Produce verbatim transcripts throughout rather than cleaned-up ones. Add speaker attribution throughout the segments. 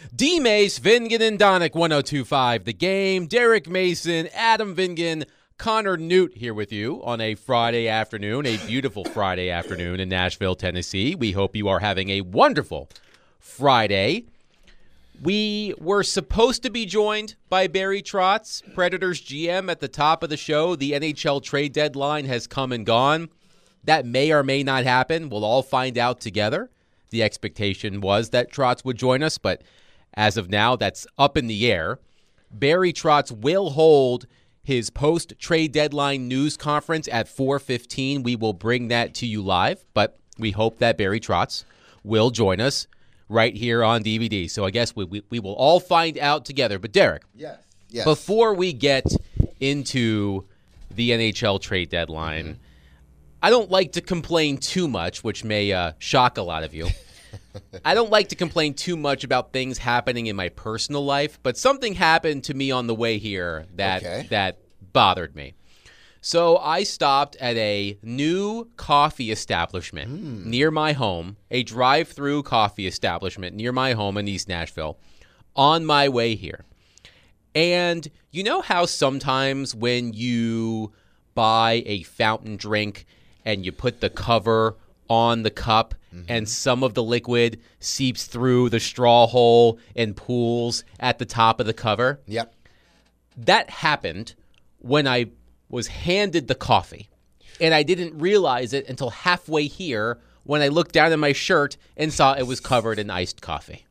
Speaker 1: D. Mace, Vingan, and Donick, one oh two point five The Game. Derek Mason, Adam Vingan, Connor Newt here with you on a Friday afternoon, a beautiful Friday afternoon in Nashville, Tennessee. We hope you are having a wonderful Friday. We were supposed to be joined by Barry Trotz, Predators G M, at the top of the show. The N H L trade deadline has come and gone. That may or may not happen. We'll all find out together. The expectation was that Trotz would join us, but as of now, that's up in the air. Barry Trotz will hold his post-trade deadline news conference at four fifteen. We will bring that to you live, but we hope that Barry Trotz will join us right here on D V D. So I guess we, we, we will all find out together. But Derek,
Speaker 2: yes. Yes.
Speaker 1: before we get into the N H L trade deadline, mm-hmm. I don't like to complain too much, which may uh, shock a lot of you. I don't like to complain too much about things happening in my personal life, but something happened to me on the way here that okay. that bothered me. So I stopped at a new coffee establishment mm. near my home, a drive-through coffee establishment near my home in East Nashville, on my way here. And you know how sometimes when you buy a fountain drink and you put the cover on the cup mm-hmm. and some of the liquid seeps through the straw hole and pools at the top of the cover?
Speaker 2: Yep.
Speaker 1: That happened when I was handed the coffee, and I didn't realize it until halfway here when I looked down at my shirt and saw it was covered in iced coffee.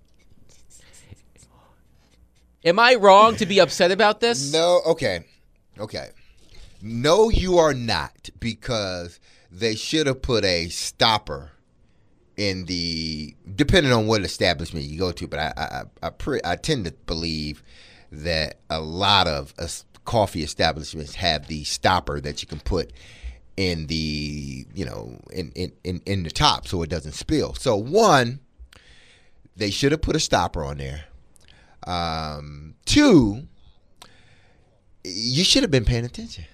Speaker 1: Am I wrong to be upset about this?
Speaker 2: No, okay. Okay. No, you are not, because they should have put a stopper in the, depending on what establishment you go to, but I I I, pre, I tend to believe that a lot of uh, coffee establishments have the stopper that you can put in the, you know, in, in, in, in the top so it doesn't spill. So one, they should have put a stopper on there. Um, two, you should have been paying attention.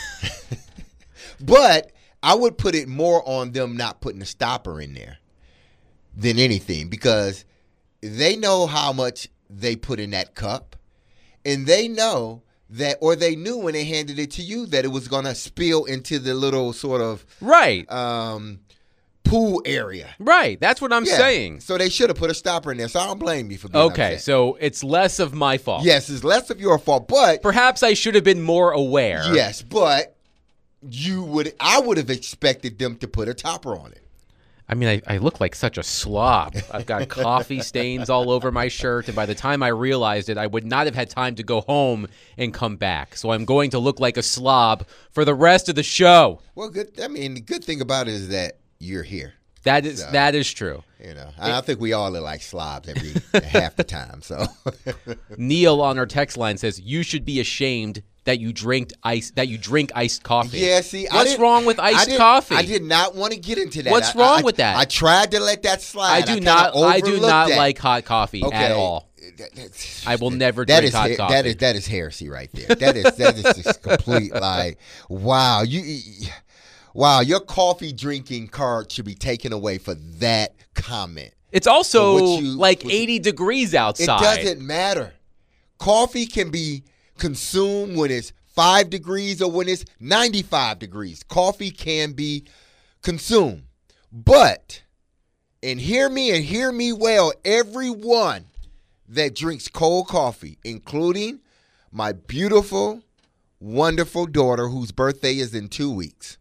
Speaker 2: But I would put it more on them not putting a stopper in there than anything, because they know how much they put in that cup, and they know that, or they knew when they handed it to you that it was going to spill into the little sort of
Speaker 1: right
Speaker 2: um, pool area.
Speaker 1: Right. That's what I'm
Speaker 2: yeah.
Speaker 1: saying.
Speaker 2: So they should have put a stopper in there. So I don't blame you for being
Speaker 1: Okay.
Speaker 2: upset.
Speaker 1: So it's less of my fault.
Speaker 2: Yes, it's less of your fault, but
Speaker 1: perhaps I should have been more aware.
Speaker 2: Yes, but you would. I would have expected them to put a topper on it.
Speaker 1: I mean, I, I look like such a slob. I've got coffee stains all over my shirt, and by the time I realized it, I would not have had time to go home and come back. So I'm going to look like a slob for the rest of the show.
Speaker 2: Well, good. I mean, the good thing about it is that you're here.
Speaker 1: That is
Speaker 2: so,
Speaker 1: that is true.
Speaker 2: You know, I, I think we all look like slobs every half the time. So
Speaker 1: Neil on our text line says you should be ashamed that you drink ice that you drink iced coffee.
Speaker 2: Yeah, see,
Speaker 1: what's
Speaker 2: I
Speaker 1: wrong with iced
Speaker 2: I
Speaker 1: coffee?
Speaker 2: I did not want to get into that.
Speaker 1: What's
Speaker 2: I,
Speaker 1: wrong
Speaker 2: I,
Speaker 1: with that?
Speaker 2: I tried to let that slide.
Speaker 1: I do
Speaker 2: I
Speaker 1: not. I do not
Speaker 2: that.
Speaker 1: like hot coffee
Speaker 2: okay.
Speaker 1: at all. I will never
Speaker 2: that
Speaker 1: drink
Speaker 2: is,
Speaker 1: hot coffee.
Speaker 2: That is that is heresy right there. That is that is just complete like wow you. Wow, your coffee drinking card should be taken away for that comment.
Speaker 1: It's also
Speaker 2: you,
Speaker 1: like eighty degrees outside.
Speaker 2: It doesn't matter. Coffee can be consumed when it's five degrees or when it's ninety-five degrees. Coffee can be consumed. But, and hear me and hear me well, everyone that drinks cold coffee, including my beautiful, wonderful daughter whose birthday is in two weeks.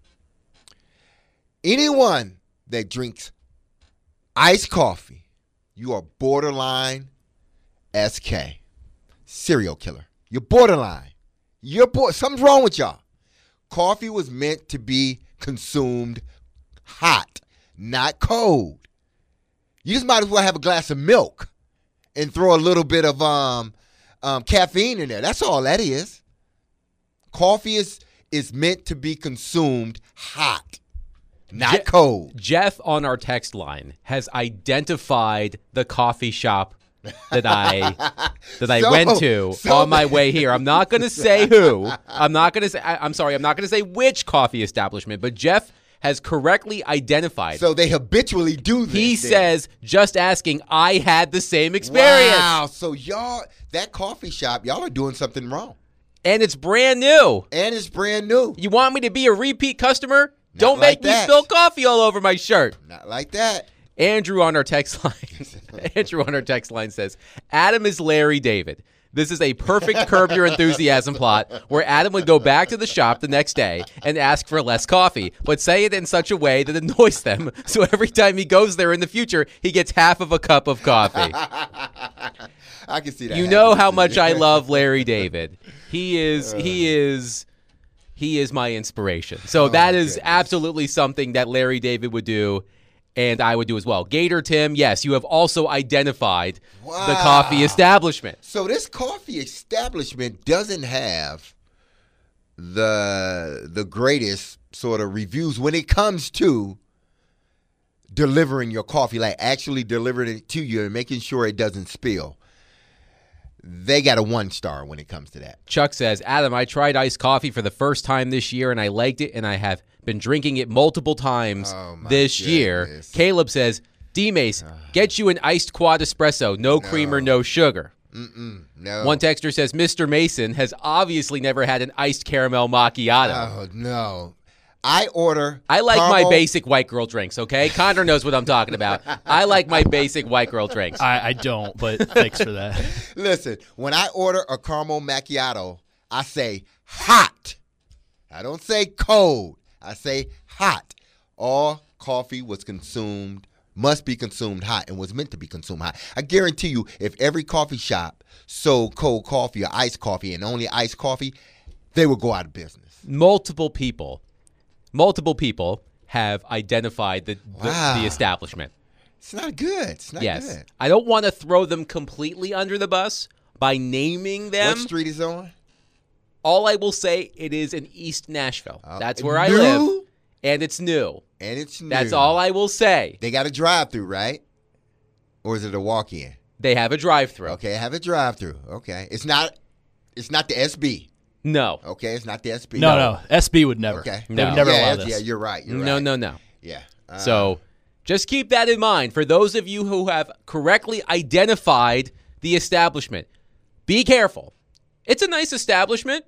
Speaker 2: Anyone that drinks iced coffee, you are borderline S K. Serial killer. You're borderline. You're bo- Something's wrong with y'all. Coffee was meant to be consumed hot, not cold. You just might as well have a glass of milk and throw a little bit of um, um, caffeine in there. That's all that is. Coffee is, is meant to be consumed hot. Not Je- cold.
Speaker 1: Jeff on our text line has identified the coffee shop that I that I
Speaker 2: so,
Speaker 1: went to
Speaker 2: so
Speaker 1: on my way here. I'm not going to say who. I'm not going to say. I, I'm sorry. I'm not going to say which coffee establishment. But Jeff has correctly identified.
Speaker 2: So they habitually do this.
Speaker 1: He
Speaker 2: then.
Speaker 1: says, just asking, I had the same experience.
Speaker 2: Wow. So y'all, that coffee shop, y'all are doing something wrong.
Speaker 1: And it's brand new.
Speaker 2: And it's brand new.
Speaker 1: You want me to be a repeat customer?
Speaker 2: Not
Speaker 1: Don't
Speaker 2: like
Speaker 1: make me
Speaker 2: that.
Speaker 1: spill coffee all over my shirt.
Speaker 2: Not like that.
Speaker 1: Andrew on our text line. Andrew on our text line says, Adam is Larry David. This is a perfect Curb Your Enthusiasm plot where Adam would go back to the shop the next day and ask for less coffee, but say it in such a way that annoys them. So every time he goes there in the future, he gets half of a cup of coffee.
Speaker 2: I can see that.
Speaker 1: You know how
Speaker 2: happening.
Speaker 1: much I love Larry David. He is, he is, he is my inspiration. So
Speaker 2: Oh,
Speaker 1: that
Speaker 2: my
Speaker 1: is
Speaker 2: goodness.
Speaker 1: absolutely something that Larry David would do. And I would do as well. Gator Tim, yes, you have also identified the
Speaker 2: Wow.
Speaker 1: coffee establishment.
Speaker 2: So this coffee establishment doesn't have the the greatest sort of reviews when it comes to delivering your coffee, like actually delivering it to you and making sure it doesn't spill. They got a one star when it comes to that.
Speaker 1: Chuck says, Adam, I tried iced coffee for the first time this year, and I liked it, and I have been drinking it multiple times
Speaker 2: Oh, my
Speaker 1: this year.
Speaker 2: goodness.
Speaker 1: Caleb says, D-Mace, get you an iced quad espresso, no creamer, no sugar.
Speaker 2: Mm-mm, no.
Speaker 1: One texter says, Mister Mason has obviously never had an iced caramel macchiato.
Speaker 2: Oh, no. I order.
Speaker 1: I like my
Speaker 2: caramel-
Speaker 1: basic white girl drinks, okay? Connor knows what I'm talking about. I like my basic white girl drinks.
Speaker 3: I, I don't, but thanks for that.
Speaker 2: Listen, when I order a caramel macchiato, I say hot. I don't say cold. I say hot. All coffee was consumed, must be consumed hot, and was meant to be consumed hot. I guarantee you, if every coffee shop sold cold coffee or iced coffee and only iced coffee, they would go out of business.
Speaker 1: Multiple people, multiple people have identified the, the,
Speaker 2: Wow.
Speaker 1: the establishment.
Speaker 2: It's not good. It's not
Speaker 1: Yes.
Speaker 2: good.
Speaker 1: I don't want to throw them completely under the bus by naming them.
Speaker 2: What street is on?
Speaker 1: All I will say, it is in East Nashville.
Speaker 2: Uh,
Speaker 1: That's where I
Speaker 2: new?
Speaker 1: live. And it's new.
Speaker 2: And it's new.
Speaker 1: That's all I will say.
Speaker 2: They got a drive-through, right? Or is it a walk-in?
Speaker 1: They have a drive-through.
Speaker 2: Okay, have a drive-through. Okay, it's not. It's not the S B.
Speaker 1: No.
Speaker 2: Okay, it's not the S B.
Speaker 3: No, no, S B would never.
Speaker 2: Okay.
Speaker 3: They
Speaker 1: No.
Speaker 3: would never
Speaker 2: yeah,
Speaker 3: allow
Speaker 2: yeah,
Speaker 3: this.
Speaker 2: yeah, you're right. You're
Speaker 1: No,
Speaker 2: right.
Speaker 1: no, no.
Speaker 2: Yeah. Uh,
Speaker 1: So just keep that in mind for those of you who have correctly identified the establishment. Be careful. It's a nice establishment,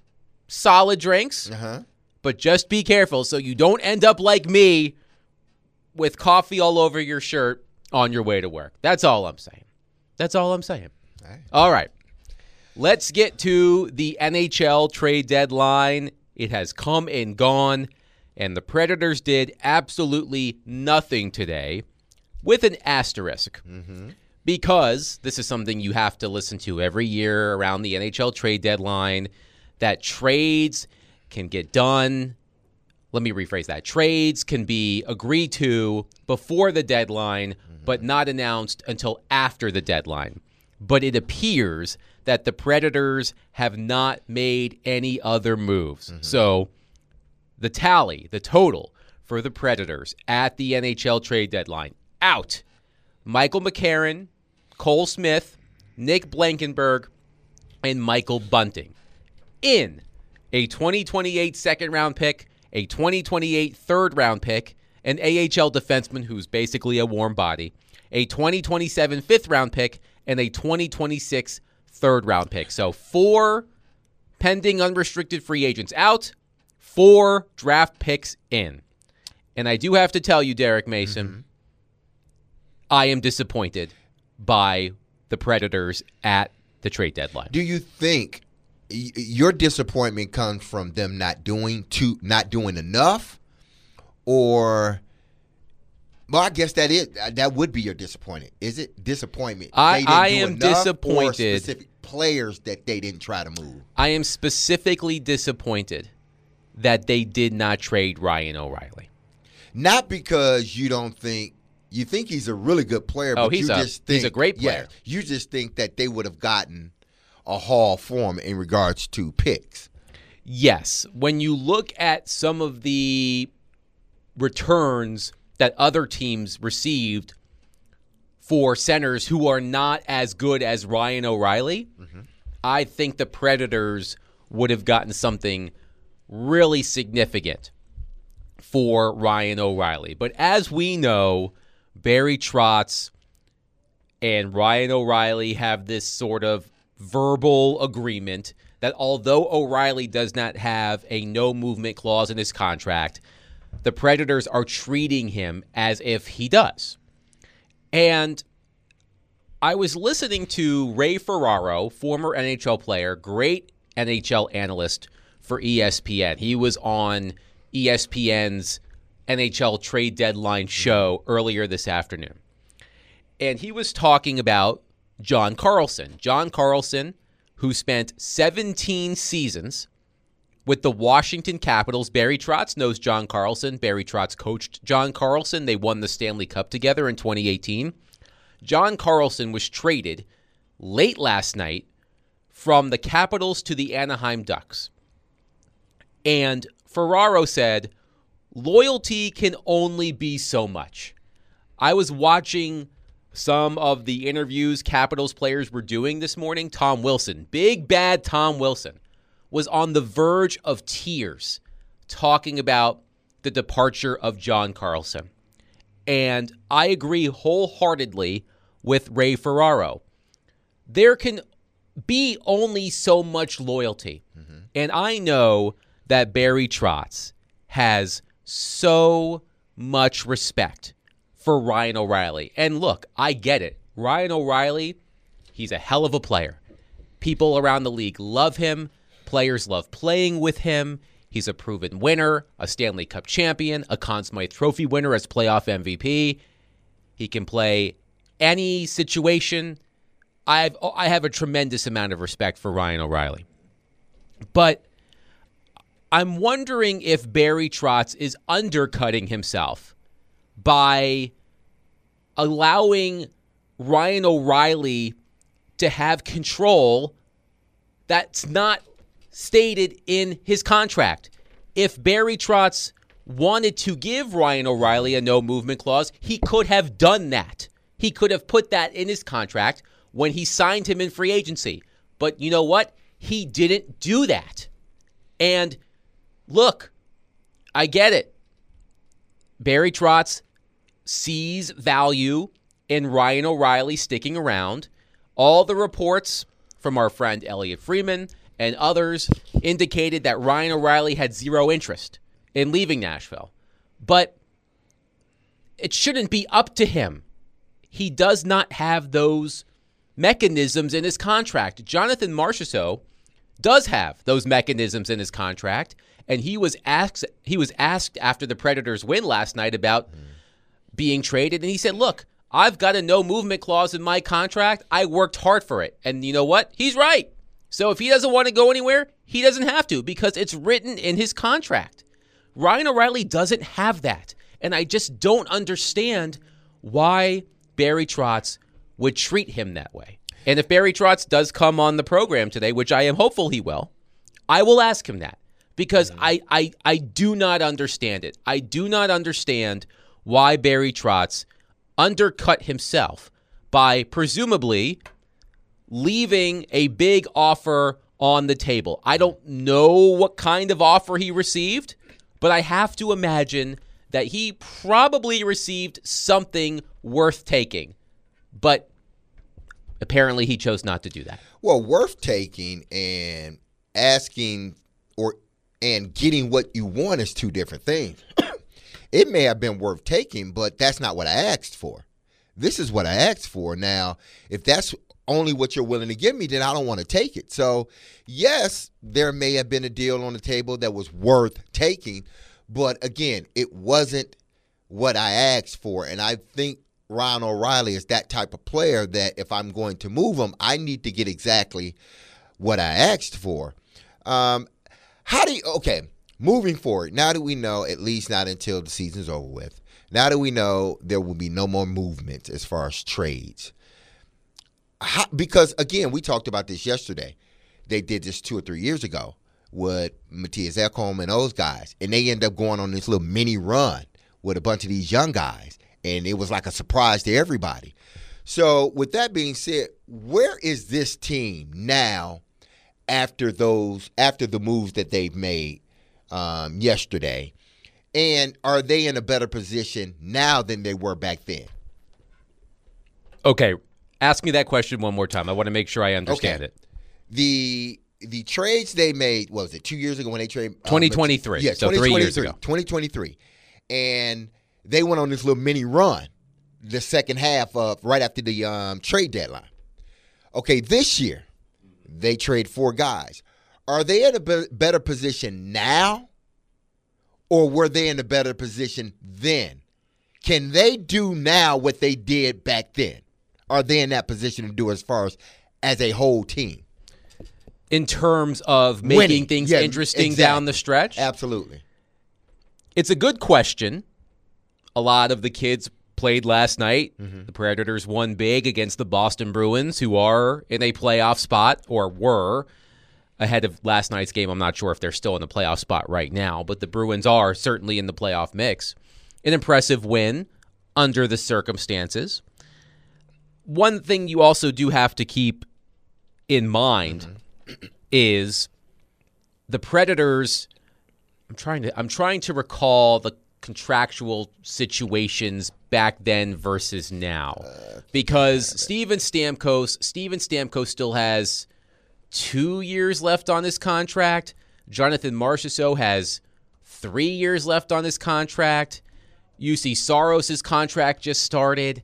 Speaker 1: solid drinks,
Speaker 2: Uh-huh.
Speaker 1: but just be careful so you don't end up like me with coffee all over your shirt on your way to work. That's all I'm saying. That's all I'm saying.
Speaker 2: All right.
Speaker 1: All right. Let's get to the N H L trade deadline. It has come and gone, and the Predators did absolutely nothing today, with an asterisk.
Speaker 2: Mm-hmm.
Speaker 1: Because this is something you have to listen to every year around the N H L trade deadline, that trades can get done. Let me rephrase that. Trades can be agreed to before the deadline, mm-hmm. but not announced until after the deadline. But it appears that the Predators have not made any other moves. Mm-hmm. So the tally, the total for the Predators at the N H L trade deadline, out. Michael McCarron, Cole Smith, Nick Blankenberg, and Michael Bunting. In a twenty twenty-eight second-round pick, a twenty twenty-eight third-round pick, an A H L defenseman who's basically a warm body, a twenty twenty-seven fifth-round pick, and a twenty twenty-six third-round pick. So four pending unrestricted free agents out, four draft picks in. And I do have to tell you, Derek Mason, mm-hmm. I am disappointed by the Predators at the trade deadline.
Speaker 2: Do you think y- your disappointment comes from them not doing too, not doing enough, or? Well, I guess that is that would be your disappointment. Is it disappointment?
Speaker 1: I,
Speaker 2: They didn't
Speaker 1: I
Speaker 2: do
Speaker 1: am
Speaker 2: enough,
Speaker 1: disappointed.
Speaker 2: Or specific players that they didn't try to move.
Speaker 1: I am specifically disappointed that they did not trade Ryan O'Reilly.
Speaker 2: Not because you don't think you think he's a really good player,
Speaker 1: Oh,
Speaker 2: but
Speaker 1: he's
Speaker 2: you
Speaker 1: a-
Speaker 2: just think
Speaker 1: he's a great player.
Speaker 2: Yeah, you just think that they would have gotten a haul for him in regards to picks.
Speaker 1: Yes, when you look at some of the returns that other teams received for centers who are not as good as Ryan O'Reilly, mm-hmm. I think the Predators would have gotten something really significant for Ryan O'Reilly. But as we know, Barry Trotz and Ryan O'Reilly have this sort of verbal agreement that although O'Reilly does not have a no-movement clause in his contract, the Predators are treating him as if he does. And I was listening to Ray Ferraro, former N H L player, great N H L analyst for E S P N. He was on E S P N's N H L trade deadline show earlier this afternoon. And he was talking about John Carlson. John Carlson, who spent seventeen seasons with the Washington Capitals. Barry Trotz knows John Carlson. Barry Trotz coached John Carlson. They won the Stanley Cup together in twenty eighteen. John Carlson was traded late last night from the Capitals to the Anaheim Ducks. And Ferraro said, loyalty can only be so much. I was watching some of the interviews Capitals players were doing this morning. Tom Wilson, big bad Tom Wilson, was on the verge of tears talking about the departure of John Carlson. And I agree wholeheartedly with Ray Ferraro. There can be only so much loyalty. Mm-hmm. And I know that Barry Trotz has so much respect for Ryan O'Reilly. And look, I get it. Ryan O'Reilly, he's a hell of a player. People around the league love him. Players love playing with him. He's a proven winner, a Stanley Cup champion, a Conn Smythe Trophy winner as playoff M V P. He can play any situation. I've I have a tremendous amount of respect for Ryan O'Reilly. But I'm wondering if Barry Trotz is undercutting himself by allowing Ryan O'Reilly to have control that's not stated in his contract. If Barry Trotz wanted to give Ryan O'Reilly a no-movement clause, he could have done that. He could have put that in his contract when he signed him in free agency. But you know what? He didn't do that. And look, I get it. Barry Trotz sees value in Ryan O'Reilly sticking around. All the reports from our friend Elliot Freeman and others indicated that Ryan O'Reilly had zero interest in leaving Nashville. But it shouldn't be up to him. He does not have those mechanisms in his contract. Jonathan Marchessault does have those mechanisms in his contract, and he was asked he was asked after the Predators' win last night about mm. being traded, and he said, look, I've got a no-movement clause in my contract. I worked hard for it. And you know what? He's right. So if he doesn't want to go anywhere, he doesn't have to because it's written in his contract. Ryan O'Reilly doesn't have that. And I just don't understand why Barry Trotz would treat him that way. And if Barry Trotz does come on the program today, which I am hopeful he will, I will ask him that because mm-hmm. I, I, I do not understand it. I do not understand why Barry Trotz undercut himself by presumably leaving a big offer on the table. I don't know what kind of offer he received, but I have to imagine that he probably received something worth taking. But apparently he chose not to do that.
Speaker 2: Well, worth taking and asking or and getting what you want is two different things. It may have been worth taking, but that's not what I asked for. This is what I asked for. Now, if that's only what you're willing to give me, then I don't want to take it. So, yes, there may have been a deal on the table that was worth taking, but again, it wasn't what I asked for. And I think Ryan O'Reilly is that type of player that if I'm going to move him, I need to get exactly what I asked for. Um, how do you, okay, moving forward, now that we know, at least not until the season's over with, now that we know there will be no more movement as far as trades. How, because, again, we talked about this yesterday. They did this two or three years ago with Matthias Ekholm and those guys, and they end up going on this little mini run with a bunch of these young guys, and it was like a surprise to everybody. So, with that being said, where is this team now after those after the moves that they've made um, yesterday? And are they in a better position now than they were back then?
Speaker 1: Okay, ask me that question one more time. I want to make sure I understand
Speaker 2: Okay.
Speaker 1: it.
Speaker 2: The the trades they made, what was it, two years ago when they traded? Um,
Speaker 1: twenty twenty-three,
Speaker 2: yeah,
Speaker 1: so three years ago.
Speaker 2: twenty twenty-three. And they went on this little mini run the second half of right after the um, trade deadline. Okay, this year they trade four guys. Are they in a be- better position now, or were they in a better position then? Can they do now what they did back then? Are they in that position to do as far as as a whole team?
Speaker 1: In terms of making
Speaker 2: Winning.
Speaker 1: things
Speaker 2: Yeah,
Speaker 1: interesting
Speaker 2: exactly.
Speaker 1: down the stretch?
Speaker 2: Absolutely.
Speaker 1: It's a good question. A lot of the kids played last night.
Speaker 2: Mm-hmm.
Speaker 1: The Predators won big against the Boston Bruins, who are in a playoff spot, or were ahead of last night's game. I'm not sure if they're still in the playoff spot right now, but the Bruins are certainly in the playoff mix. An impressive win under the circumstances. One thing you also do have to keep in mind mm-hmm. is the Predators. I'm trying to I'm trying to recall the contractual situations back then versus now, because Steven Stamkos Steven Stamkos still has two years left on his contract. Jonathan Marchessault has three years left on his contract. U C Saros' contract just started.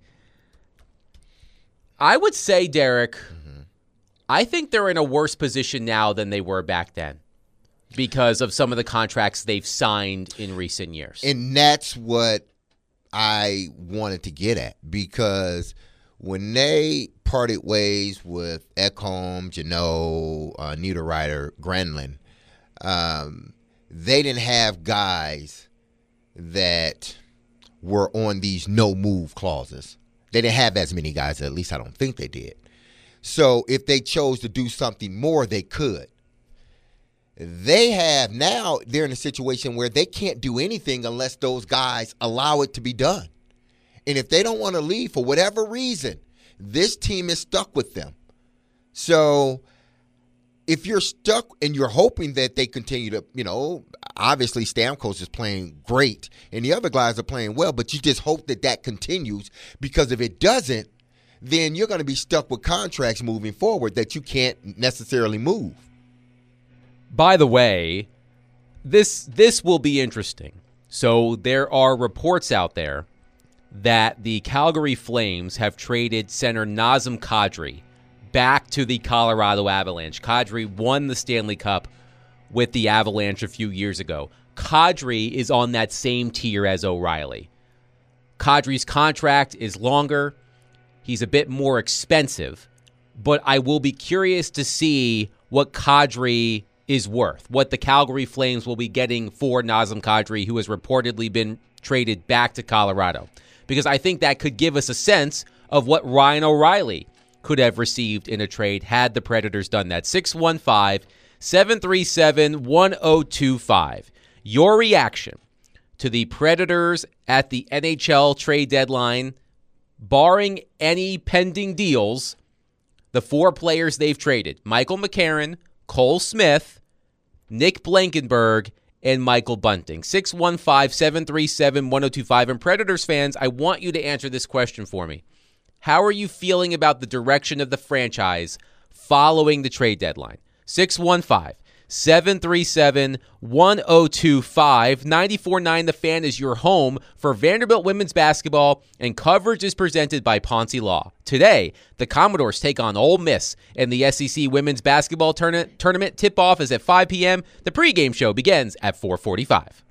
Speaker 1: I would say, Derek, mm-hmm. I think they're in a worse position now than they were back then because of some of the contracts they've signed in recent years.
Speaker 2: And that's what I wanted to get at, because when they parted ways with Ekholm, Jeannot, uh, Niederreiter, Granlund, um, they didn't have guys that were on these no-move clauses. They didn't have as many guys, at least I don't think they did. So if they chose to do something more, they could. They have now, they're in a situation where they can't do anything unless those guys allow it to be done. And if they don't want to leave for whatever reason, this team is stuck with them. So if you're stuck and you're hoping that they continue to, you know, obviously Stamkos is playing great and the other guys are playing well, but you just hope that that continues, because if it doesn't, then you're going to be stuck with contracts moving forward that you can't necessarily move.
Speaker 1: By the way, this this will be interesting. So there are reports out there that the Calgary Flames have traded center Nazem Kadri back to the Colorado Avalanche. Kadri won the Stanley Cup with the Avalanche a few years ago. Kadri is on that same tier as O'Reilly. Kadri's contract is longer. He's a bit more expensive, but I will be curious to see what Kadri is worth, what the Calgary Flames will be getting for Nazem Kadri, who has reportedly been traded back to Colorado, because I think that could give us a sense of what Ryan O'Reilly could have received in a trade had the Predators done that. six one five, seven three seven, one oh two five. Your reaction to the Predators at the N H L trade deadline, barring any pending deals, the four players they've traded: Michael McCarron, Cole Smith, Nick Blankenberg, and Michael Bunting. six one five, seven three seven, one oh two five. And Predators fans, I want you to answer this question for me. How are you feeling about the direction of the franchise following the trade deadline? six one five, seven three seven, one oh two five. ninety-four point nine The Fan is your home for Vanderbilt women's basketball, and coverage is presented by Ponce Law. Today, the Commodores take on Ole Miss in the S E C women's basketball tourna- tournament. Tip-off is at five p.m. The pregame show begins at four forty-five.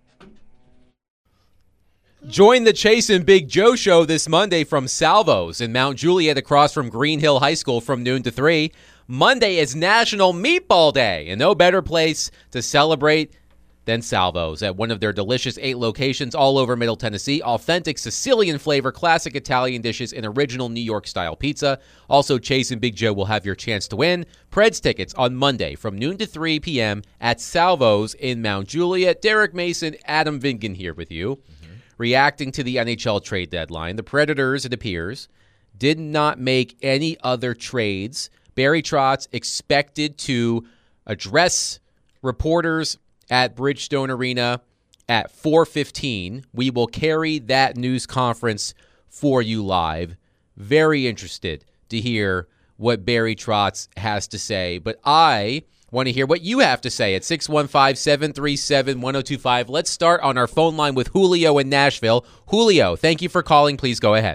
Speaker 1: Join the Chase and Big Joe show this Monday from Salvo's in Mount Juliet across from Green Hill High School from noon to three. Monday is National Meatball Day, and no better place to celebrate than Salvo's at one of their delicious eight locations all over Middle Tennessee. Authentic Sicilian flavor, classic Italian dishes, and original New York-style pizza. Also, Chase and Big Joe will have your chance to win Preds tickets on Monday from noon to three p.m. at Salvo's in Mount Juliet. Derek Mason, Adam Vingan here with you. Mm-hmm. Reacting to the N H L trade deadline, the Predators, it appears, did not make any other trades. Barry Trotz expected to address reporters at Bridgestone Arena at four fifteen. We will carry that news conference for you live. Very interested to hear what Barry Trotz has to say. But I want to hear what you have to say at six one five, seven three seven, one oh two five. Let's start on our phone line with Julio in Nashville. Julio, thank you for calling. Please go ahead.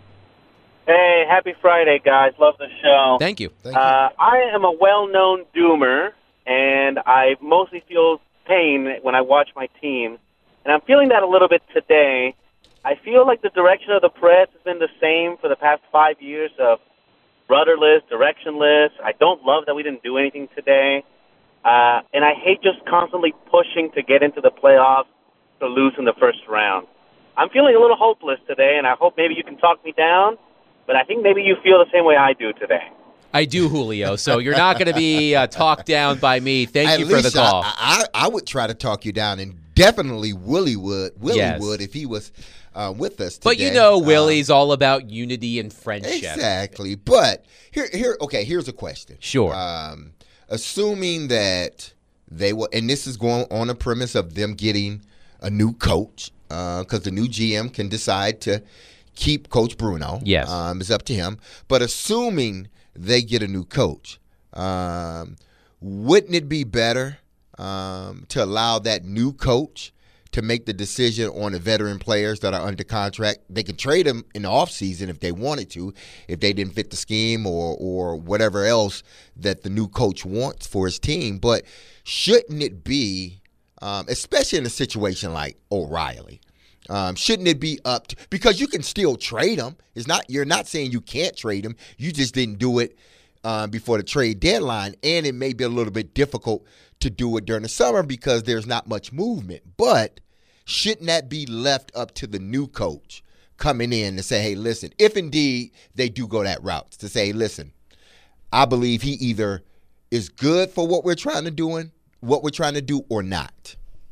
Speaker 4: Hey, happy Friday, guys. Love the show.
Speaker 1: Thank you.
Speaker 2: Thank you.
Speaker 4: Uh, I am a well-known doomer, and I mostly feel pain when I watch my team. And I'm feeling that a little bit today. I feel like the direction of the Preds has been the same for the past five years of rudderless, directionless. I don't love that we didn't do anything today. Uh, and I hate just constantly pushing to get into the playoffs to lose in the first round. I'm feeling a little hopeless today, and I hope maybe you can talk me down. But I think maybe you feel the same way I do today.
Speaker 1: I do, Julio. So you're not going to be uh, talked down by me. Thank
Speaker 2: At
Speaker 1: you for the
Speaker 2: least
Speaker 1: call.
Speaker 2: I, I, I would try to talk you down, and definitely Willie would. Willie
Speaker 1: Yes.
Speaker 2: would if he was uh, with us today.
Speaker 1: But you know,
Speaker 2: Um,
Speaker 1: Willie's all about unity and friendship.
Speaker 2: Exactly. But here, here. Okay, here's a question.
Speaker 1: Sure.
Speaker 2: Um, assuming that they will, and this is going on the premise of them getting a new coach, because uh, the new G M can decide to keep Coach Bruno.
Speaker 1: Yes.
Speaker 2: Um, it's up to him. But assuming they get a new coach, um, wouldn't it be better um, to allow that new coach to make the decision on the veteran players that are under contract? They can trade them in the offseason if they wanted to, if they didn't fit the scheme or or whatever else that the new coach wants for his team. But shouldn't it be, um, especially in a situation like O'Reilly, Um, shouldn't it be up to, because you can still trade them. It's not, you're not saying you can't trade them. You just didn't do it uh, before the trade deadline, and it may be a little bit difficult to do it during the summer because there's not much movement. But shouldn't that be left up to the new coach coming in to say, hey, listen, if indeed they do go that route, to say, listen, I believe he either is good for what we're trying to do, what we're trying to do, or not?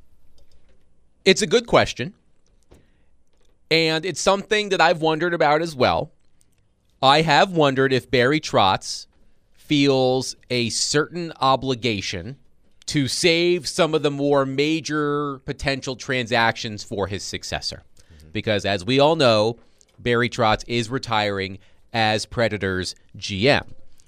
Speaker 1: It's a good question. And it's something that I've wondered about as well. I have wondered if Barry Trotz feels a certain obligation to save some of the more major potential transactions for his successor. Mm-hmm. Because as we all know, Barry Trotz is retiring as Predators G M.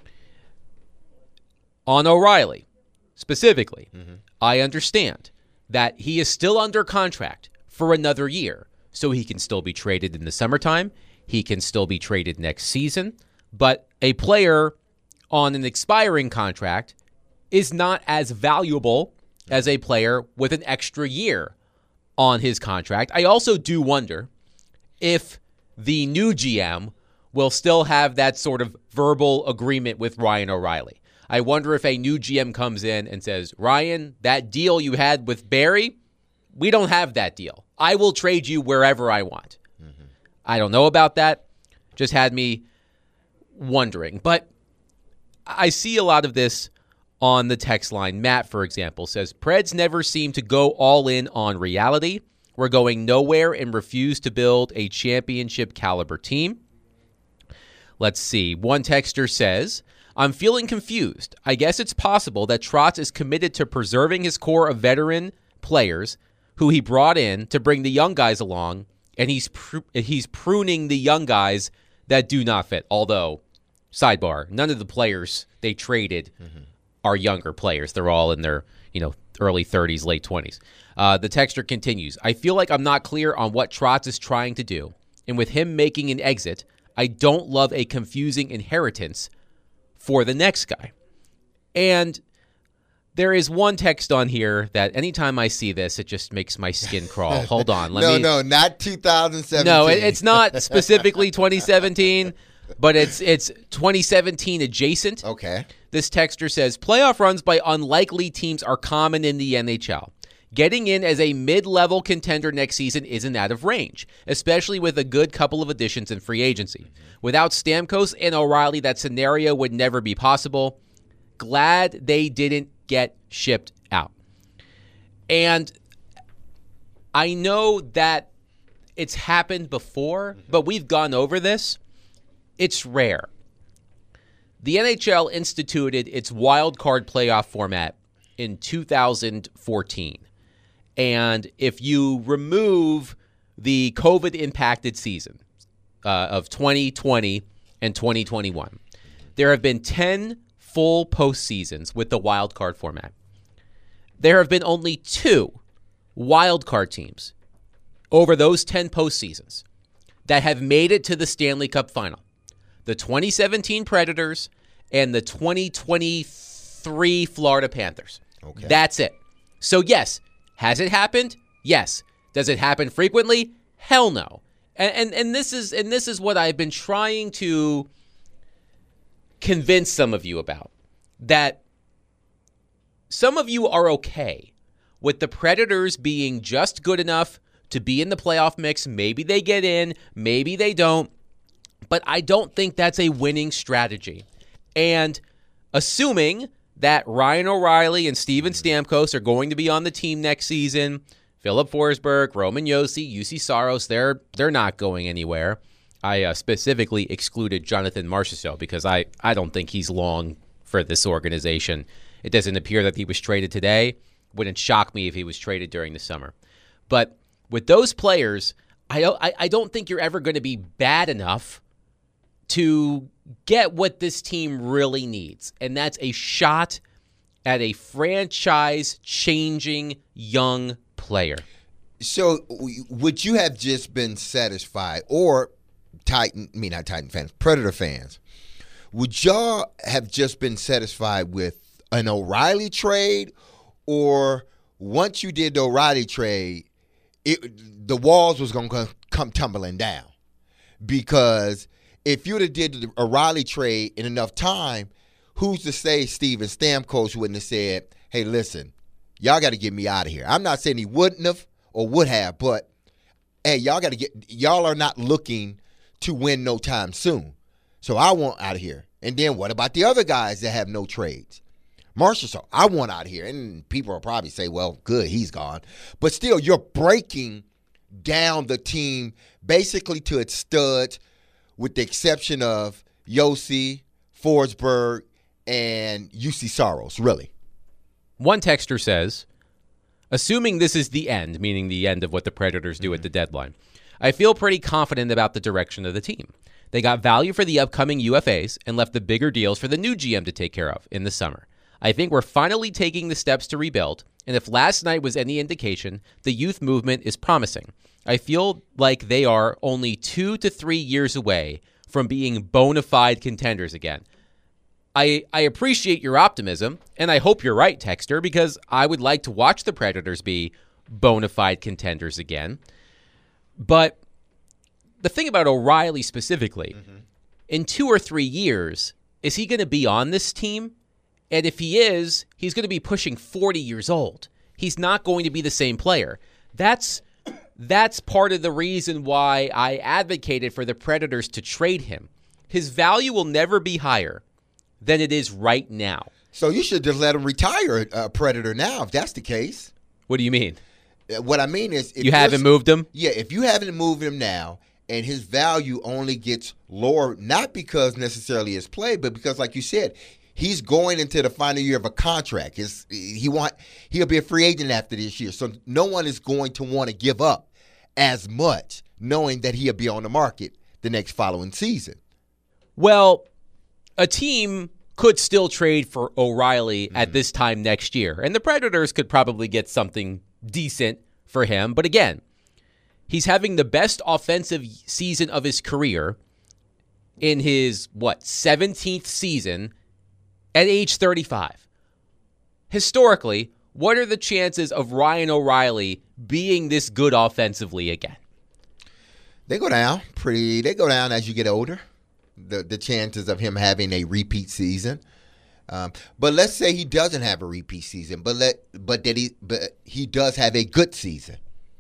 Speaker 1: On O'Reilly, specifically, mm-hmm. I understand that he is still under contract for another year. So he can still be traded in the summertime. He can still be traded next season. But a player on an expiring contract is not as valuable as a player with an extra year on his contract. I also do wonder if the new G M will still have that sort of verbal agreement with Ryan O'Reilly. I wonder if a new G M comes in and says, Ryan, that deal you had with Barry, we don't have that deal. I will trade you wherever I want. Mm-hmm. I don't know about that. Just had me wondering. But I see a lot of this on the text line. Matt, for example, says, Preds never seem to go all in on reality. We're going nowhere and refuse to build a championship caliber team. Let's see. One texter says, I'm feeling confused. I guess it's possible that Trotz is committed to preserving his core of veteran players who he brought in to bring the young guys along, and he's pr- he's pruning the young guys that do not fit. Although, sidebar, none of the players they traded mm-hmm. are younger players. They're all in their, you know, early thirties, late twenties. Uh, the texter continues, I feel like I'm not clear on what Trotz is trying to do, and with him making an exit, I don't love a confusing inheritance for the next guy. And there is one text on here that anytime I see this, it just makes my skin crawl. Hold on. Let
Speaker 2: no,
Speaker 1: me...
Speaker 2: no, not two thousand seventeen.
Speaker 1: No, it, it's not specifically twenty seventeen, but it's it's twenty seventeen adjacent.
Speaker 2: Okay.
Speaker 1: This texter says, playoff runs by unlikely teams are common in the N H L. Getting in as a mid-level contender next season isn't out of range, especially with a good couple of additions in free agency. Without Stamkos and O'Reilly, that scenario would never be possible. Glad they didn't get shipped out. And I know that it's happened before, but we've gone over this. It's rare. The N H L instituted its wild card playoff format in two thousand fourteen. And if you remove the COVID-impacted season uh, of twenty twenty and twenty twenty-one, there have been ten full postseasons with the wild card format. There have been only two wild card teams over those ten postseasons that have made it to the Stanley Cup final. The twenty seventeen Predators and the twenty twenty-three Florida Panthers.
Speaker 2: Okay.
Speaker 1: That's it. So yes, has it happened? Yes. Does it happen frequently? Hell no. And and, and this is and this is what I've been trying to convince some of you about. That some of you are okay with the Predators being just good enough to be in the playoff mix. Maybe they get in, maybe they don't. But I don't think that's a winning strategy. And assuming that Ryan O'Reilly and Steven Stamkos are going to be on the team next season, Philip Forsberg, Roman Josi, U C Saros, they're they're not going anywhere. I uh, specifically excluded Jonathan Marchessault because I, I don't think he's long for this organization. It doesn't appear that he was traded today. Wouldn't shock me if he was traded during the summer. But with those players, I don't, I, I don't think you're ever going to be bad enough to get what this team really needs. And that's a shot at a franchise-changing young player.
Speaker 2: So would you have just been satisfied, or Titan, I mean not Titan fans, Predator fans, would y'all have just been satisfied with an O'Reilly trade, or once you did the O'Reilly trade, it, the walls was going to come tumbling down? Because if you'd have did the O'Reilly trade in enough time, who's to say Steven Stamkos wouldn't have said, hey, listen, y'all got to get me out of here. I'm not saying he wouldn't have or would have, but, hey, y'all got to get – y'all are not looking to win no time soon. So I want out of here. And then what about the other guys that have no trades? Marchessault, I want out of here. And people will probably say, well, good, he's gone. But still, you're breaking down the team basically to its studs, with the exception of Josi, Forsberg, and U C Saros, really.
Speaker 1: One texter says, assuming this is the end, meaning the end of what the Predators do mm-hmm. at the deadline, I feel pretty confident about the direction of the team. They got value for the upcoming U F As and left the bigger deals for the new G M to take care of in the summer. I think we're finally taking the steps to rebuild, and if last night was any indication, the youth movement is promising. I feel like they are only two to three years away from being bona fide contenders again. I, I appreciate your optimism, and I hope you're right, Texter, because I would like to watch the Predators be bona fide contenders again. But the thing about O'Reilly specifically, mm-hmm. in two or three years, is he going to be on this team? And if he is, he's going to be pushing forty years old. He's not going to be the same player. That's that's part of the reason why I advocated for the Predators to trade him. His value will never be higher than it is right now.
Speaker 2: So you should just let him retire a Predator now, if that's the case.
Speaker 1: What do you mean?
Speaker 2: What I mean is... If
Speaker 1: you haven't moved him?
Speaker 2: Yeah, if you haven't moved him now, and his value only gets lower, not because necessarily his play, but because, like you said, he's going into the final year of a contract. His, he want he'll be a free agent after this year, so no one is going to want to give up as much, knowing that he'll be on the market the next following season.
Speaker 1: Well, a team could still trade for O'Reilly
Speaker 2: mm-hmm.
Speaker 1: at this time next year, and the Predators could probably get something decent for him. But again, he's having the best offensive season of his career in his, what, seventeenth season at age thirty-five. Historically, what are the chances of Ryan O'Reilly being this good offensively again?
Speaker 2: They go down pretty. They go down as you get older. The the chances of him having a repeat season. Um, but let's say he doesn't have a repeat season, but let but that he but he does have a good season.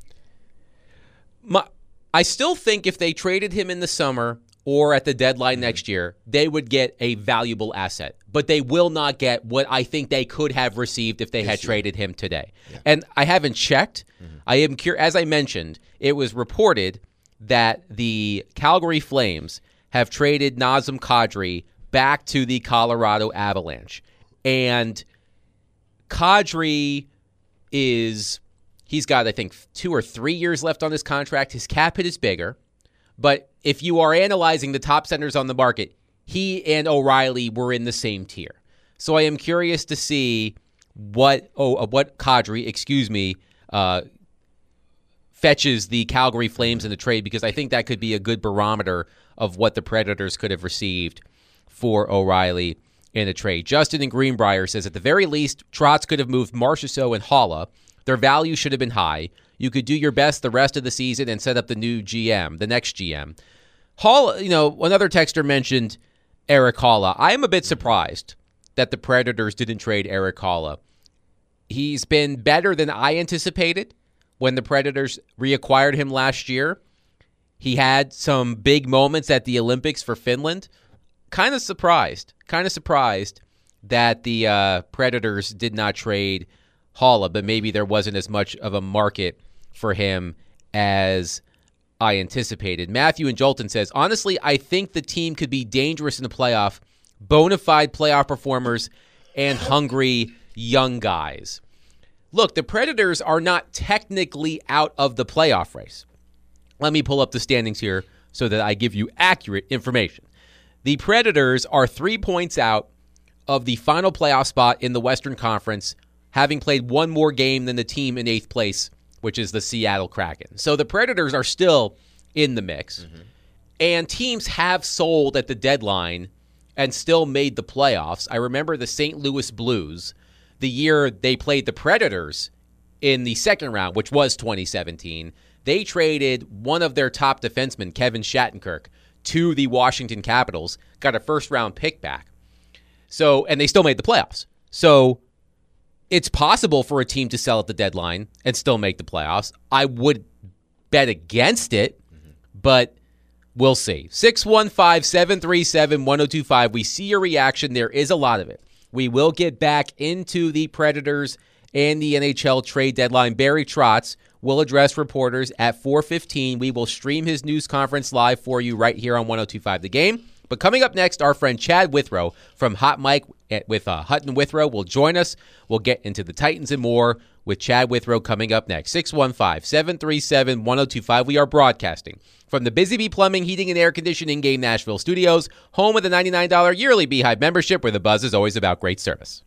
Speaker 1: My, I still think if they traded him in the summer or at the deadline mm-hmm. next year, they would get a valuable asset. But they will not get what I think they could have received if they yes, had sure. traded him today. Yeah. And I haven't checked. Mm-hmm. I am curious. As I mentioned, it was reported that the Calgary Flames have traded Nazem Kadri back to the Colorado Avalanche. And Kadri is He's got, I think, two or three years left on his contract. His cap hit is bigger. But if you are analyzing the top centers on the market, he and O'Reilly were in the same tier. So I am curious to see what oh what Kadri, excuse me, uh, fetches the Calgary Flames in the trade, because I think that could be a good barometer of what the Predators could have received for O'Reilly in a trade. Justin in Greenbrier says, at the very least, Trotz could have moved Marchessault and Haula. Their value should have been high. You could do your best the rest of the season and set up the new G M, the next G M. Haula, you know, another texter mentioned Eric Haula. I am a bit surprised that the Predators didn't trade Eric Haula. He's been better than I anticipated when the Predators reacquired him last year. He had some big moments at the Olympics for Finland. Kind of surprised, kind of surprised that the uh, Predators did not trade Haula, but maybe there wasn't as much of a market for him as I anticipated. Matthew in Jolton says, honestly, I think the team could be dangerous in the playoff, bona fide playoff performers and hungry young guys. Look, the Predators are not technically out of the playoff race. Let me pull up the standings here so that I give you accurate information. The Predators are three points out of the final playoff spot in the Western Conference, having played one more game than the team in eighth place, which is the Seattle Kraken. So the Predators are still in the mix. Mm-hmm. And teams have sold at the deadline and still made the playoffs. I remember the Saint Louis Blues, the year they played the Predators in the second round, which was twenty seventeen. They traded one of their top defensemen, Kevin Shattenkirk, to the Washington Capitals, got a first-round pick back. So, and they still made the playoffs. So it's possible for a team to sell at the deadline and still make the playoffs. I would bet against it, mm-hmm. but we'll see. six one five, seven three seven, one oh two five. We see your reaction. There is a lot of it. We will get back into the Predators and the N H L trade deadline. Barry Trotz will address reporters at four fifteen. We will stream his news conference live for you right here on one oh two five The Game. But coming up next, our friend Chad Withrow from Hot Mike with uh, Hutton Withrow will join us. We'll get into the Titans and more with Chad Withrow coming up next. six one five, seven three seven, one oh two five. We are broadcasting from the Busy Bee Plumbing, Heating, and Air Conditioning Game Nashville Studios, home of the ninety-nine dollars yearly Beehive membership, where the buzz is always about great service.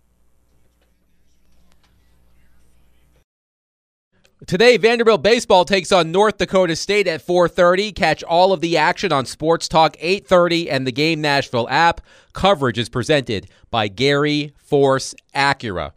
Speaker 1: Today, Vanderbilt baseball takes on North Dakota State at four thirty. Catch all of the action on Sports Talk eight thirty and the Game Nashville app. Coverage is presented by Gary Force Acura.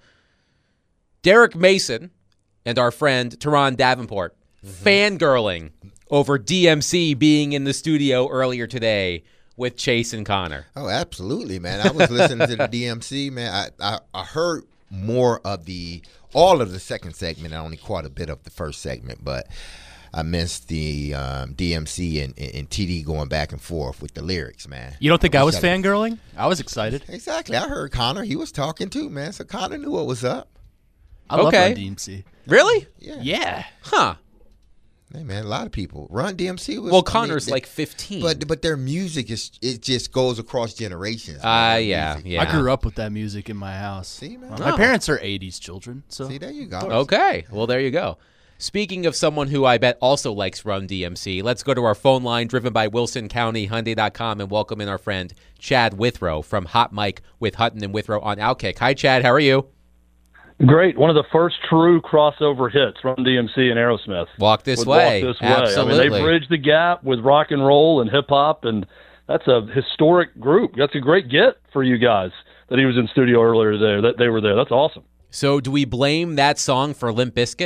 Speaker 1: Derek Mason and our friend Teron Davenport mm-hmm. fangirling over D M C being in the studio earlier today with Chase and Connor.
Speaker 2: Oh, absolutely, man. I was listening to the D M C, man. I, I, I heard more of the all of the second segment. I only caught a bit of the first segment, but I missed the um, D M C and, and, and T D going back and forth with the lyrics, man.
Speaker 3: You don't think I, I was fangirling? I was excited.
Speaker 2: Exactly. I heard Connor. He was talking too, man. So Connor knew what was up.
Speaker 3: I love
Speaker 1: okay.
Speaker 3: Run D M C.
Speaker 1: Really?
Speaker 2: Yeah.
Speaker 3: Yeah.
Speaker 1: Huh.
Speaker 2: Hey, man, a lot of people. Run D M C was...
Speaker 1: Well, Connor's
Speaker 2: I mean,
Speaker 1: like fifteen.
Speaker 2: But but their music, is it just goes across generations.
Speaker 1: Ah, uh, yeah,
Speaker 2: music.
Speaker 1: yeah.
Speaker 3: I grew up with that music in my house.
Speaker 2: See, man?
Speaker 3: Well, my
Speaker 1: Oh.
Speaker 3: parents are eighties children. So
Speaker 2: See, there you go.
Speaker 1: Okay. Well, there you go. Speaking of someone who I bet also likes Run D M C, let's go to our phone line driven by Wilson County Hyundai dot com and welcome in our friend Chad Withrow from Hot Mike with Hutton and Withrow on Outkick. Hi, Chad. How are you?
Speaker 5: Great. One of the first true crossover hits, Run D M C and Aerosmith.
Speaker 1: Walk this
Speaker 5: Would
Speaker 1: way.
Speaker 5: Walk this
Speaker 1: Absolutely.
Speaker 5: way. I mean, they bridged the gap with rock and roll and hip hop, and that's a historic group. That's a great get for you guys that he was in studio earlier there. That they were there. That's awesome.
Speaker 1: So, do we blame that song for Limp Bizkit?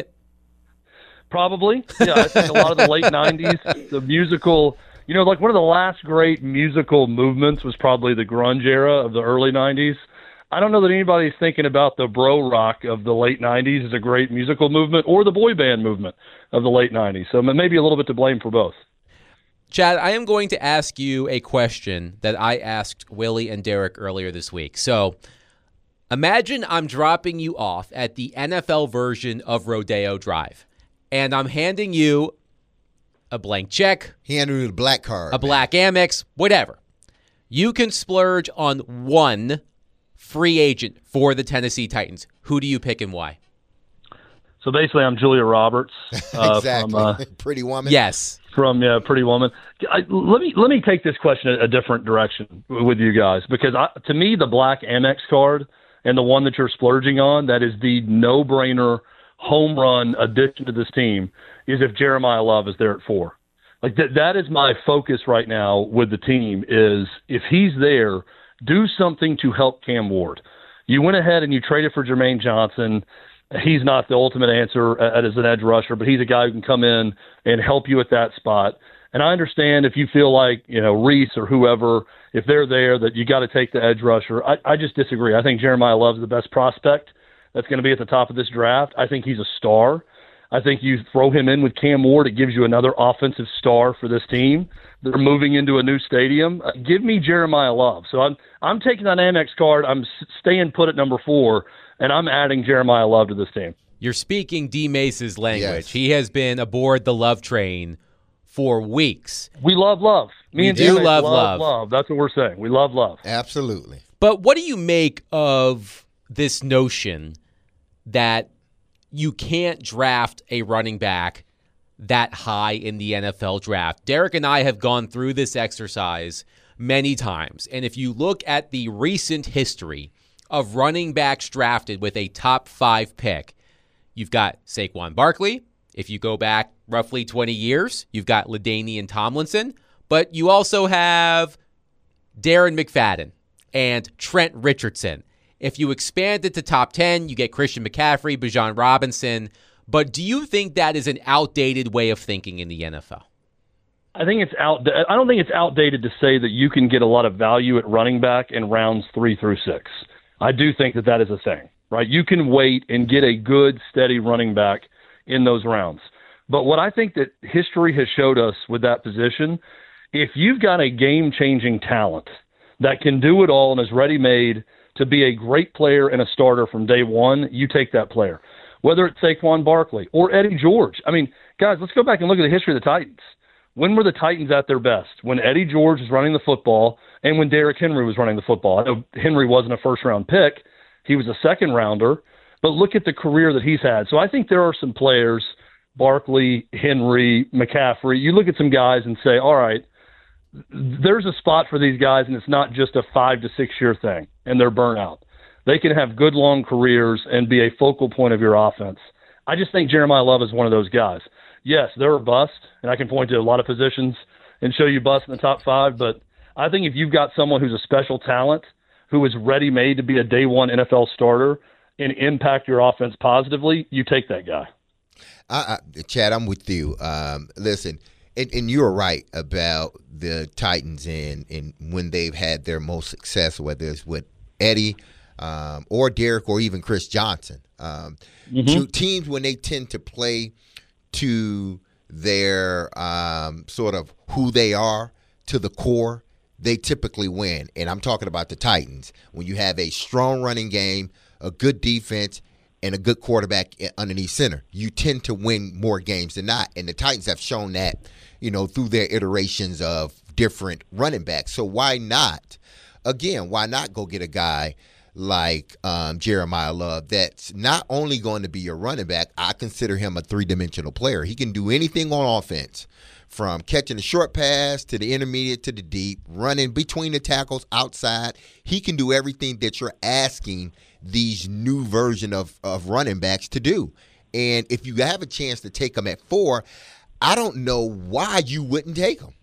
Speaker 5: Probably. Yeah, I think a lot of the late nineties, the musical, you know, like one of the last great musical movements was probably the grunge era of the early nineties. I don't know that anybody's thinking about the bro rock of the late nineties as a great musical movement or the boy band movement of the late nineties. So maybe a little bit to blame for both.
Speaker 1: Chad, I am going to ask you a question that I asked Willie and Derek earlier this week. So imagine I'm dropping you off at the N F L version of Rodeo Drive, and I'm handing you a blank check.
Speaker 2: He handed you the black card.
Speaker 1: A black Amex, whatever. You can splurge on one free agent for the Tennessee Titans. Who do you pick and why?
Speaker 5: So basically, I'm Julia Roberts. Uh,
Speaker 2: exactly.
Speaker 5: From, uh,
Speaker 2: Pretty Woman.
Speaker 1: Yes.
Speaker 5: From yeah, Pretty Woman. I, let me let me take this question a, a different direction with you guys, because I, to me, the black Amex card and the one that you're splurging on, that is the no-brainer home run addition to this team, is if Jeremiah Love is there at four. Like that, that is my focus right now with the team, is if he's there, do something to help Cam Ward. You went ahead and you traded for Jermaine Johnson. He's not the ultimate answer as an edge rusher, but he's a guy who can come in and help you at that spot. And I understand if you feel like, you know, Reese or whoever, if they're there, that you got to take the edge rusher. I, I just disagree. I think Jeremiah Love's the best prospect that's going to be at the top of this draft. I think he's a star. I think you throw him in with Cam Ward, it gives you another offensive star for this team. They're moving into a new stadium. Uh, give me Jeremiah Love. So I'm I'm taking that Amex card. I'm staying put at number four, and I'm adding Jeremiah Love to this team.
Speaker 1: You're speaking D. Mace's language.
Speaker 2: Yes.
Speaker 1: He has been aboard the Love train for weeks.
Speaker 5: We love Love. Me
Speaker 1: We
Speaker 5: and
Speaker 1: do
Speaker 5: D. Mace
Speaker 1: love
Speaker 5: love,
Speaker 1: Love.
Speaker 5: love. That's what we're saying. We love Love.
Speaker 2: Absolutely.
Speaker 1: But what do you make of this notion that you can't draft a running back that high in the N F L draft? Derek and I have gone through this exercise many times. And if you look at the recent history of running backs drafted with a top five pick, you've got Saquon Barkley. If you go back roughly twenty years, you've got LaDainian Tomlinson. But you also have Darren McFadden and Trent Richardson. If you expand it to top ten, you get Christian McCaffrey, Bijan Robinson. But do you think that is an outdated way of thinking in the N F L?
Speaker 5: I think it's out. I don't think it's outdated to say that you can get a lot of value at running back in rounds three through six. I do think that that is a thing, right? You can wait and get a good, steady running back in those rounds. But what I think that history has showed us with that position, if you've got a game-changing talent that can do it all and is ready-made to be a great player and a starter from day one, you take that player. Whether it's Saquon Barkley or Eddie George. I mean, guys, let's go back and look at the history of the Titans. When were the Titans at their best? When Eddie George was running the football and when Derrick Henry was running the football. I know Henry wasn't a first-round pick. He was a second-rounder. But look at the career that he's had. So I think there are some players, Barkley, Henry, McCaffrey, you look at some guys and say, all right, there's a spot for these guys, and it's not just a five to six year thing, and they're burnout. They can have good long careers and be a focal point of your offense. I just think Jeremiah Love is one of those guys. Yes, they're a bust, and I can point to a lot of positions and show you bust in the top five, but I think if you've got someone who's a special talent, who is ready-made to be a day one N F L starter and impact your offense positively, you take that guy.
Speaker 2: I, I, Chad, I'm with you. Um, listen, and, and you're right about the Titans and, and when they've had their most success, whether it's with Eddie um, or Derek or even Chris Johnson. Um,
Speaker 5: Mm-hmm.
Speaker 2: to teams, when they tend to play to their um, sort of who they are, to the core, they typically win. And I'm talking about the Titans. When you have a strong running game, a good defense, and a good quarterback underneath center, you tend to win more games than not. And the Titans have shown that, you know, through their iterations of different running backs. So why not, again, why not go get a guy like um, Jeremiah Love that's not only going to be your running back, I consider him a three-dimensional player. He can do anything on offense, from catching a short pass to the intermediate to the deep, running between the tackles, outside. He can do everything that you're asking these new version of, of running backs to do. And if you have a chance to take him at four, I don't know why you wouldn't take him.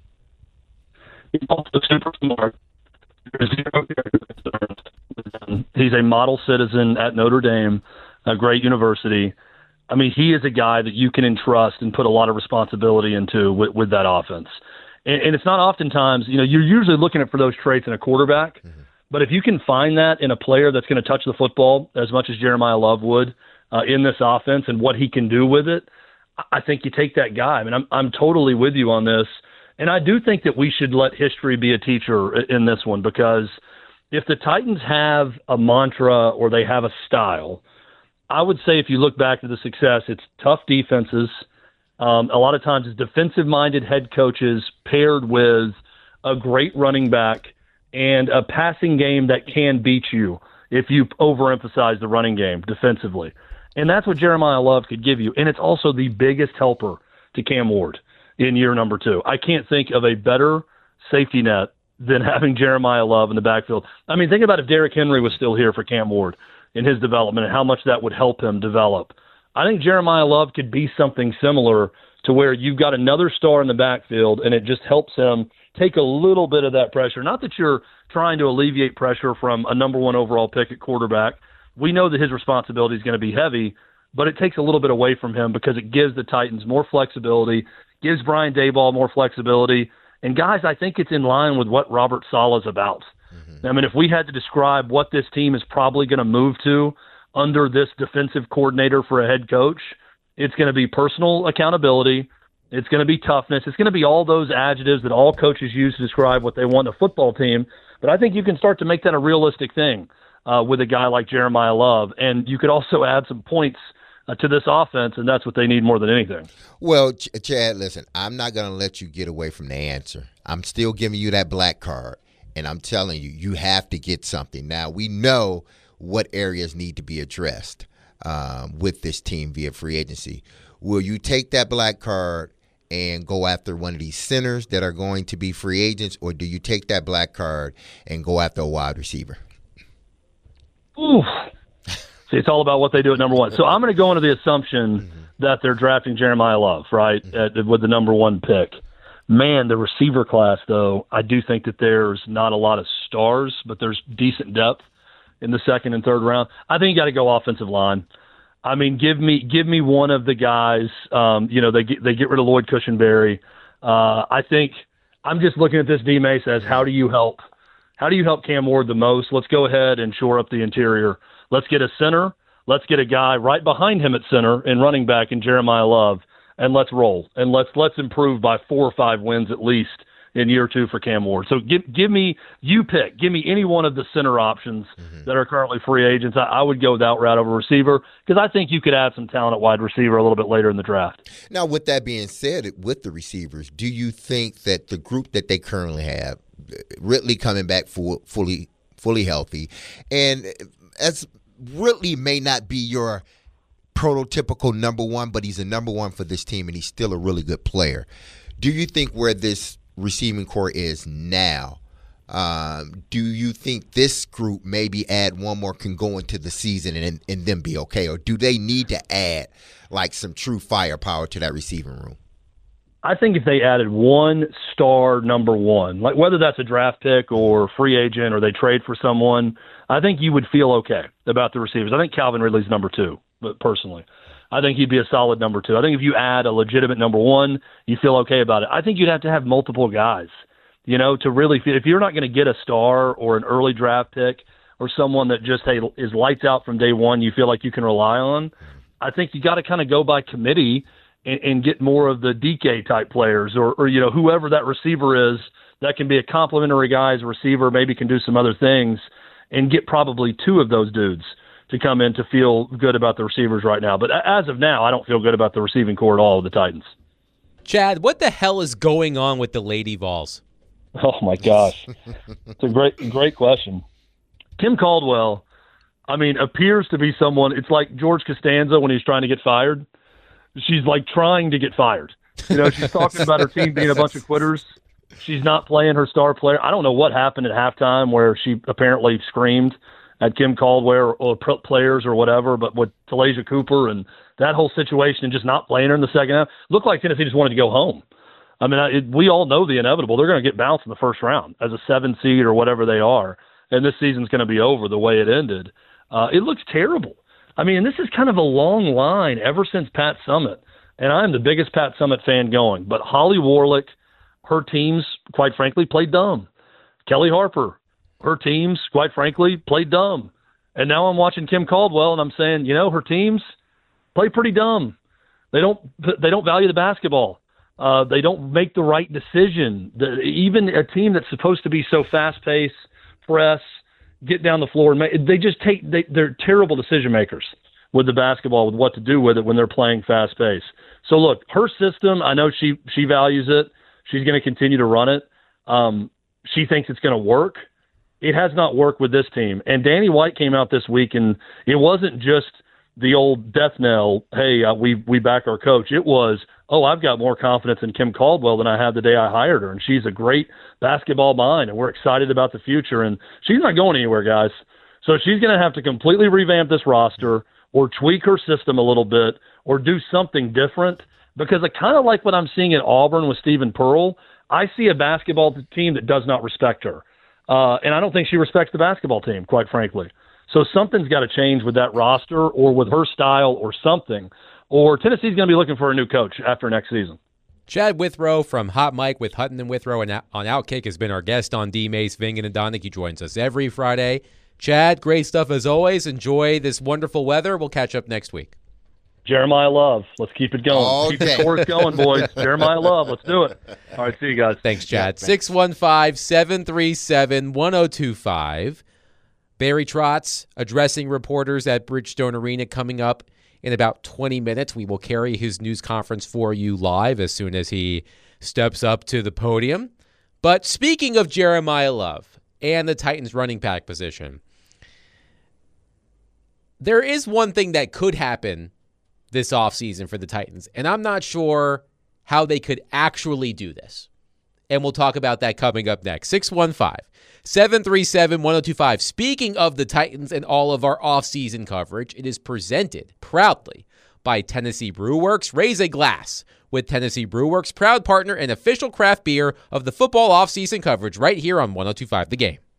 Speaker 5: He's also super smart. There's zero character concerns. He's a model citizen at Notre Dame, a great university. I mean, he is a guy that you can entrust and put a lot of responsibility into with, with that offense. And, and it's not oftentimes, you know, you're usually looking at for those traits in a quarterback. Mm-hmm. But if you can find that in a player that's going to touch the football as much as Jeremiah Love would uh, in this offense and what he can do with it, I think you take that guy. I mean, I'm I'm totally with you on this. And I do think that we should let history be a teacher in this one, because if the Titans have a mantra or they have a style, I would say if you look back to the success, it's tough defenses. Um, a lot of times it's defensive-minded head coaches paired with a great running back and a passing game that can beat you if you overemphasize the running game defensively. And that's what Jeremiah Love could give you. And it's also the biggest helper to Cam Ward in year number two. I can't think of a better safety net than having Jeremiah Love in the backfield. I mean, think about if Derrick Henry was still here for Cam Ward in his development and how much that would help him develop. I think Jeremiah Love could be something similar to where you've got another star in the backfield and it just helps him take a little bit of that pressure. Not that you're trying to alleviate pressure from a number one overall pick at quarterback. We know that his responsibility is going to be heavy, but it takes a little bit away from him because it gives the Titans more flexibility, gives Brian Daboll more flexibility. And, guys, I think it's in line with what Robert Saleh's about. Mm-hmm. I mean, if we had to describe what this team is probably going to move to under this defensive coordinator for a head coach, it's going to be personal accountability. It's going to be toughness. It's going to be all those adjectives that all coaches use to describe what they want in a football team. But I think you can start to make that a realistic thing uh, with a guy like Jeremiah Love. And you could also add some points uh, to this offense, and that's what they need more than anything.
Speaker 2: Well, Ch- Chad, listen, I'm not going to let you get away from the answer. I'm still giving you that black card, and I'm telling you, you have to get something. Now, we know what areas need to be addressed um, with this team via free agency. Will you take that black card and go after one of these centers that are going to be free agents, or do you take that black card and go after a wide receiver?
Speaker 5: Ooh. See, it's all about what they do at number one. So I'm going to go into the assumption mm-hmm. that they're drafting Jeremiah Love, right, mm-hmm. at, with the number one pick. Man, the receiver class, though, I do think that there's not a lot of stars, but there's decent depth in the second and third round. I think you got to go offensive line. I mean, give me give me one of the guys. Um, you know, they get, they get rid of Lloyd Cushenberry. Uh, I think I'm just looking at this, D-Mace, as how do you help? How do you help Cam Ward the most? Let's go ahead and shore up the interior. Let's get a center. Let's get a guy right behind him at center and running back in Jeremiah Love, and let's roll. And let's let's improve by four or five wins at least in year two for Cam Ward. So give give me you pick. Give me any one of the center options mm-hmm. that are currently free agents. I, I would go that route over receiver because I think you could add some talent at wide receiver a little bit later in the draft.
Speaker 2: Now, with that being said, with the receivers, do you think that the group that they currently have, Ridley coming back full, fully fully healthy, and as Ridley may not be your prototypical number one, but he's a number one for this team, and he's still a really good player. Do you think where this receiving core is now, um, do you think this group maybe add one more can go into the season and, and then be okay? Or do they need to add like some true firepower to that receiving room?
Speaker 5: I think if they added one star number one, like whether that's a draft pick or free agent or they trade for someone, I think you would feel okay about the receivers. I think Calvin Ridley's number two, but personally. I think he'd be a solid number two. I think if you add a legitimate number one, you feel okay about it. I think you'd have to have multiple guys, you know, to really feel. If you're not going to get a star or an early draft pick or someone that just, hey, is lights out from day one, you feel like you can rely on, I think you got to kind of go by committee and, and get more of the D K type players or, or, you know, whoever that receiver is that can be a complimentary guy as a receiver, maybe can do some other things, and get probably two of those dudes to come in to feel good about the receivers right now. But as of now, I don't feel good about the receiving core at all of the Titans.
Speaker 1: Chad, what the hell is going on with the Lady Vols?
Speaker 5: Oh, my gosh. It's a great, great question. Kim Caldwell, I mean, appears to be someone, it's like George Costanza when he's trying to get fired. She's like trying to get fired. You know, she's talking about her team being a bunch of quitters. She's not playing her star player. I don't know what happened at halftime where she apparently screamed at Kim Caldwell or, or players or whatever, but with Talasia Cooper and that whole situation and just not playing her in the second half, looked like Tennessee just wanted to go home. I mean, it, we all know the inevitable. They're going to get bounced in the first round as a seven seed or whatever they are, and this season's going to be over the way it ended. Uh, it looks terrible. I mean, this is kind of a long line ever since Pat Summitt, and I'm the biggest Pat Summitt fan going, but Holly Warlick, her teams, quite frankly, played dumb. Kelly Harper, her teams, quite frankly, played dumb. And now I'm watching Kim Caldwell, and I'm saying, you know, her teams play pretty dumb. They don't they don't value the basketball. Uh, they don't make the right decision. The, even a team that's supposed to be so fast-paced, press, get down the floor, and make, they just take they, they're terrible decision makers with the basketball, with what to do with it when they're playing fast-paced. So, look, her system, I know she, she values it. She's going to continue to run it. Um, she thinks it's going to work. It has not worked with this team. And Danny White came out this week, and it wasn't just the old death knell, hey, uh, we we back our coach. It was, oh, I've got more confidence in Kim Caldwell than I had the day I hired her, and she's a great basketball mind, and we're excited about the future. And she's not going anywhere, guys. So she's going to have to completely revamp this roster or tweak her system a little bit or do something different, because I kind of like what I'm seeing at Auburn with Stephen Pearl. I see a basketball team that does not respect her, uh, and I don't think she respects the basketball team, quite frankly. So something's got to change with that roster or with her style or something, or Tennessee's going to be looking for a new coach after next season.
Speaker 1: Chad Withrow from Hot Mike with Hutton and Withrow and on Outkick has been our guest on D. Mace, Vingan, and Donick. He joins us every Friday. Chad, great stuff as always. Enjoy this wonderful weather. We'll catch up next week.
Speaker 5: Jeremiah Love. Let's keep it going.
Speaker 2: All
Speaker 5: keep
Speaker 2: day.
Speaker 5: the scores going, boys. Jeremiah Love. Let's do it. All right, see you guys.
Speaker 1: Thanks, Chad.
Speaker 2: Yeah,
Speaker 1: six one five, seven three seven, one oh two five. Barry Trotz addressing reporters at Bridgestone Arena coming up in about twenty minutes. We will carry his news conference for you live as soon as he steps up to the podium. But speaking of Jeremiah Love and the Titans running back position, there is one thing that could happen this offseason for the Titans, and I'm not sure how they could actually do this. And we'll talk about that coming up next. six one five, seven three seven, one oh two five. Speaking of the Titans and all of our offseason coverage, it is presented proudly by Tennessee Brew Works. Raise a glass with Tennessee Brew Works, proud partner and official craft beer of the football offseason coverage right here on one oh two five The Game.